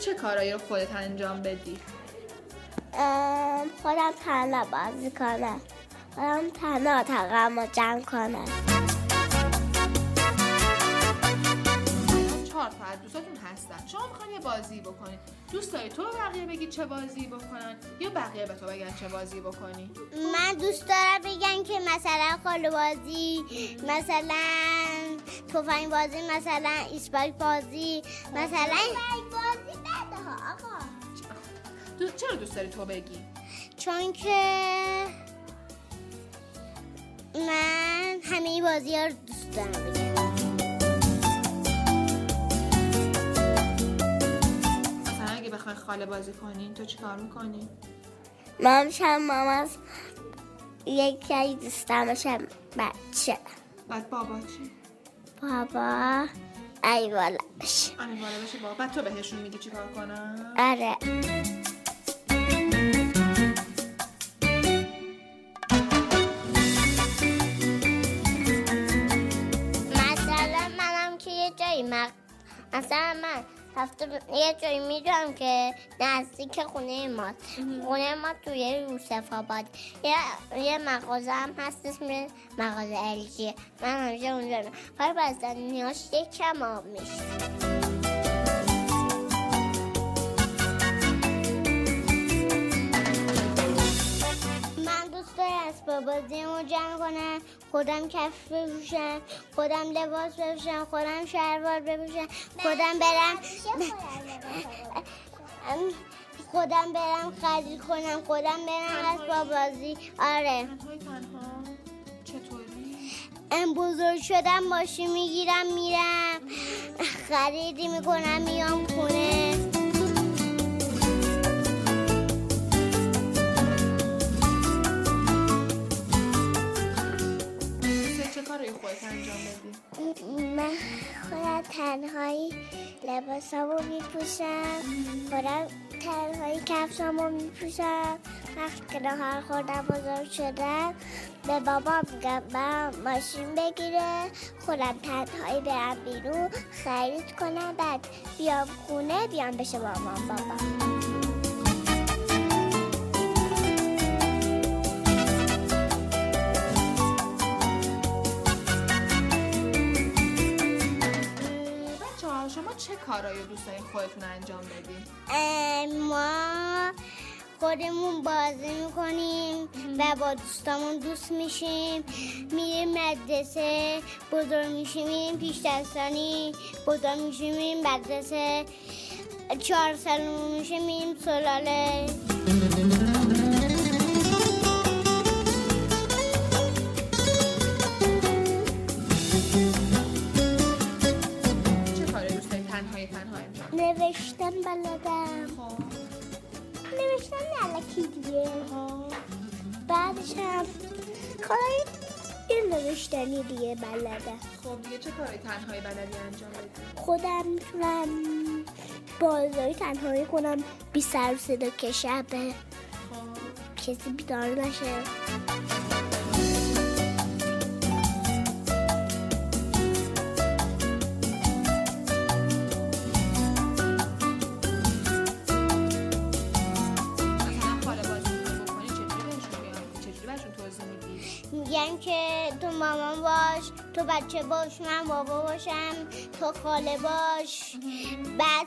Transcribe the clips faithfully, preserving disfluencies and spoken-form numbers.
دوست چه کارایی رو خودت انجام بدی؟ خودم تنها بازی کنم، خودم تنها اتاقم رو جمع کنم. چهار تا از دوستاتون هستن، شما میخوان یه بازی بکنید، دوست داری تو بقیه بگی چه بازی بکنن یا بقیه به تو بگن چه بازی بکنی؟ من دوست دارم بگن که مثلا خاله بازی، مثلا تفنگ بازی، مثلا اسپایک بازی، مثلا اسپایک بازی بده ها آقا. دو... چرا دوست داری تو بگی؟ چون که من همه بازی ها رو دوست دارم بگم. مثلا اگه بخوای خاله بازی کنین تو چی کار میکنی؟ من میشم ماما، یکی از دوستم میشم بچه. بعد بابا چی؟ بابا ای والا بشه. ای والا بشه بابا. بعد تو بهشون میگی چی کار کنن؟ آره. مثلا منم که یه جایی مق... مثلا من هفته ب... یه جایی میدونم که نزدیک خونه ماست. خونه ما توی یوسف آباد یه, یه مغازه هم هست اسم مغازه الجی. من همیشه اونجا میرم. هر بستنیاش یکم آب میشه. اسباب بازیمو جمع کنم، خودم کف بپوشم، خودم لباس بپوشم، خودم شلوار بپوشم، خودم برم خودم برم خرید کنم، خودم برم اسباب بازی. آره. تنهای تنها چطوری؟ ام بزرگ شدم ماشین میگیرم میرم خریدی میکنم میام خونه. خودت انجام بدی؟ من خودم تنهایی لباسامو میپوشم، خودم تنهایی کفشامو میپوشم. وقتی که نهار خوردم بزرگ شدم به بابا میگم من ماشین بگیره، خودم تنهایی برم بیرون خرید کنم، بعد بیام خونه بیام بشه مامان بابا. شما چه کارایی رو دوست دارین خودتون انجام بدین؟ ما خودمون بازی میکنیم و با دوستامون دوست میشیم، میریم مدرسه، بزرگ میشیم میریم پیش دستانی، بزرگ میشیم میریم مدرسه، چهار سالمون میشه میریم سلاله. نوشتن بلدم. خب نوشتن علکی دیگه. بعدش هم کارای این نوشتنی دیگه بلدم. خب دیگه چه کارای تنهایی بلدی انجام بدی؟ خودم میتونم بازاری تنهایی کنم بی سر و صدا که شبه خب کسی بیدار نشه. میگن که تو مامان باش، تو بچه باش، من بابا باشم، تو خاله باش. بعد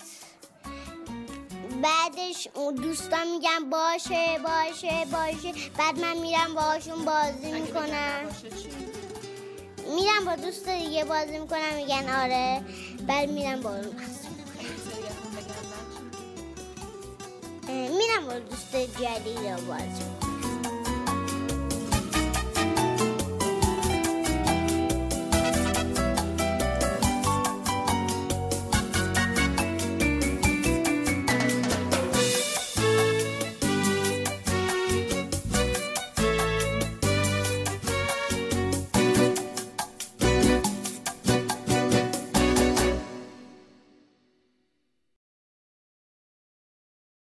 بعدش اون دوستان میگن باشه باشه باشه. بعد من میرم باهاشون بازی میکنم. میرم با دوست دیگه بازی میکنم میگن آره. بعد میرم با اون میرم با دوست جدید بازی میکنم.